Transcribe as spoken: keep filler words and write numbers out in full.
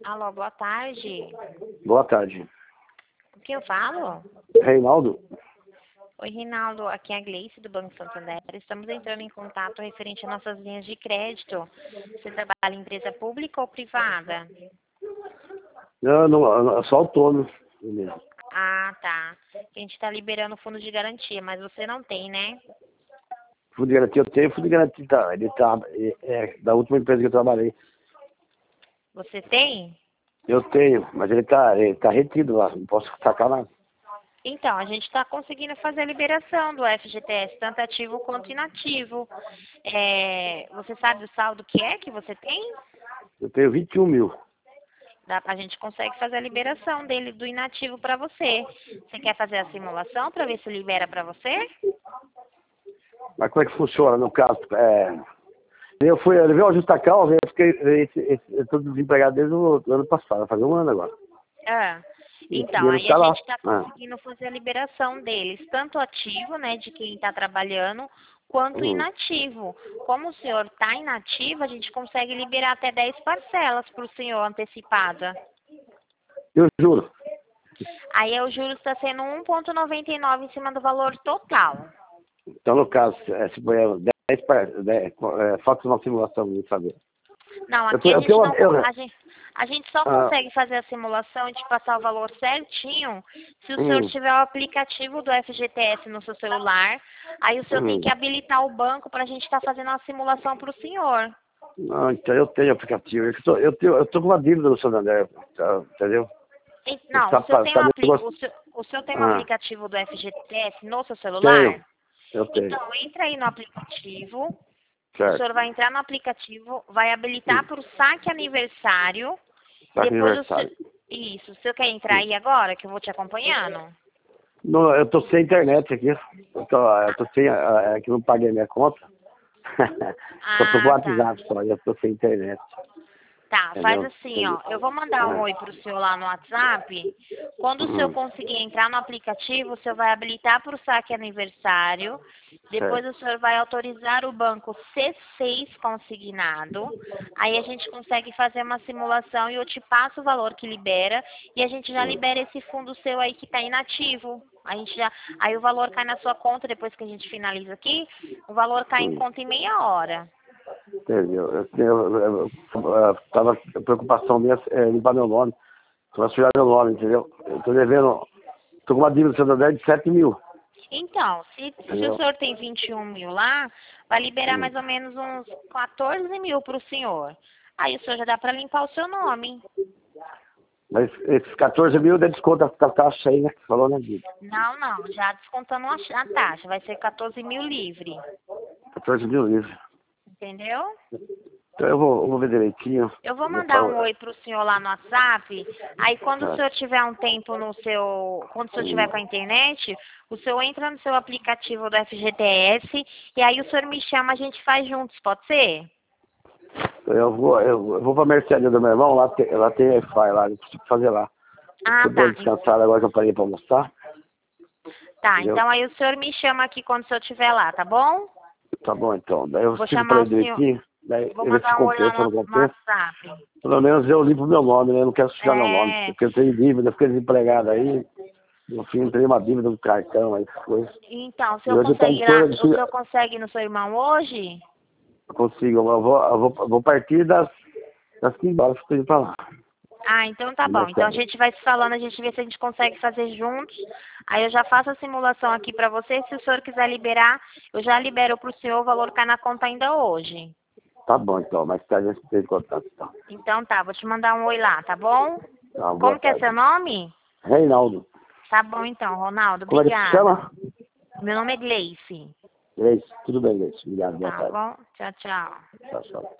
Alô, boa tarde. Boa tarde. O que eu falo? Reinaldo? Oi, Reinaldo. Aqui é a Gleice do Banco Santander. Estamos entrando em contato referente às nossas linhas de crédito. Você trabalha em empresa pública ou privada? Não, não, não, só autônomo. Ah, tá. A gente está liberando o fundo de garantia, mas você não tem, né? Fundo de garantia eu tenho, fundo de garantia tá, ele tá, é, é da última empresa que eu trabalhei. Você tem? Eu tenho, mas ele tá, ele tá retido lá, não posso sacar nada. Então, a gente está conseguindo fazer a liberação do F G T S, tanto ativo quanto inativo. É, você sabe o saldo que é que você tem? Eu tenho vinte e um mil. Dá, a gente consegue fazer a liberação dele do inativo para você. Você quer fazer a simulação para ver se libera para você? Mas como é que funciona no caso? É, eu fui, eu levei uma justa causa, eu fiquei, esse, esse, eu tô desempregado desde o ano passado, vai fazer um ano agora. Ah, E, então, e ele aí a tá lá. gente está Ah, conseguindo fazer a liberação deles, tanto ativo, né, de quem está trabalhando, quanto hum. inativo. Como o senhor está inativo, a gente consegue liberar até dez parcelas para o senhor antecipada. Eu juro. Aí o juros está sendo um vírgula noventa e nove em cima do valor total. Então, no caso, é, se for dez, dez, é, falta uma simulação, não saber. Não, Eu, aqui tenho- a eu tenho gente uma. não, Eu, a gente, a gente só ah, consegue fazer a simulação e te passar o valor certinho se o senhor hum, tiver o aplicativo do F G T S no seu celular. Aí o senhor tem hum. que habilitar o banco para a gente estar fazendo uma simulação para o senhor. Não, então eu tenho aplicativo. Eu tô, eu tenho, eu tô com uma dívida no Santander, tá, entendeu? E- Você Não, o tá, senhor pa- tem um tá apli, o negócio. senhor, o senhor tem um Ah, aplicativo do F G T S no seu celular? tenho, eu tenho. Então entra aí no aplicativo. O Certo. senhor vai entrar no aplicativo, vai habilitar Hum, para o saque aniversário. tá com Depois o senhor... aniversário. Isso, o senhor quer entrar Hum. aí agora, que eu vou te acompanhando? Não, eu tô sem internet aqui. Eu tô, eu tô sem. ah, É que eu não paguei minha conta. Só tô com Ah, tá. WhatsApp só, eu tô sem internet. Tá, faz Entendeu? assim, Entendeu? ó. Eu vou mandar um Ah, oi pro senhor lá no WhatsApp. Quando o senhor hum, conseguir entrar no aplicativo, o senhor vai habilitar para o saque aniversário. Depois certo. o senhor vai autorizar o banco C seis consignado. Aí a gente consegue fazer uma simulação e eu te passo o valor que libera. E a gente já Hum, libera esse fundo seu aí que está inativo. A gente já, aí o valor cai na sua conta depois que a gente finaliza aqui. O valor cai em hum. conta em meia hora. Entendeu? Eu, eu, eu, eu, eu tava, a preocupação minha é limpar meu nome. Pra sujar meu nome, entendeu? Eu tô devendo. Tô com uma dívida do Santander de sete mil. Então, se, se o Entendeu? senhor tem vinte e um mil lá, vai liberar Hum. mais ou menos uns quatorze mil para o senhor. Aí o senhor já dá para limpar o seu nome. Mas esses quatorze mil dá desconto da taxa aí, né? Que falou, né, Guido? Não, não, já descontando a, a taxa, vai ser quatorze mil livre. quatorze mil livre. Entendeu? Então eu vou, eu vou ver direitinho. Eu vou Vou mandar um falar. oi para o senhor lá no WhatsApp. Aí quando o Tá. senhor tiver um tempo no seu. Quando o senhor tiver Hum. com a internet, o senhor entra no seu aplicativo do F G T S e aí o senhor me chama, a gente faz juntos, pode ser? Eu vou, eu, eu vou pra mercearia do meu irmão, lá tem, lá tem Wi-Fi lá, eu preciso fazer lá. Ah, Tô dando tá. descansado agora que eu parei pra almoçar. Tá, Entendeu? então aí o senhor me chama aqui quando o senhor estiver lá, tá bom? Tá bom então. Daí eu Vou explico pra chamar ele o senhor. direitinho. Daí Vou ele vê se mandar um oi lá compensa ou no, não no compensa. WhatsApp. Pelo menos eu limpo meu nome, né? Eu não quero sujar meu nome. É. Porque eu tenho dívida, eu fiquei desempregado aí. No fim, eu tenho uma dívida do cartão, aí, essas coisas. Então, o E senhor hoje tá consegue em ir lá, torno o de. senhor consegue ir no seu irmão hoje? Eu consigo, eu vou, eu vou, eu vou partir das, das quinze horas que eu tô indo pra lá. Ah, então tá No bom. Então a mercado. gente vai se falando, a gente vê se a gente consegue fazer juntos. Aí eu já faço a simulação aqui pra você. Se o senhor quiser liberar, eu já libero pro senhor, o valor cai na conta ainda hoje. Tá bom então, mais tarde a gente tem contato então. Então tá, vou te mandar um oi lá, tá bom? Tá, boa Como que é tarde. seu nome? Reinaldo. Tá bom então, Ronaldo, Como é que se obrigada. chama? Meu nome é Gleice. Grace. Tudo bem, Grace. Obrigado, boa Tá tarde. bom? Tchau, tchau. Tchau, tchau.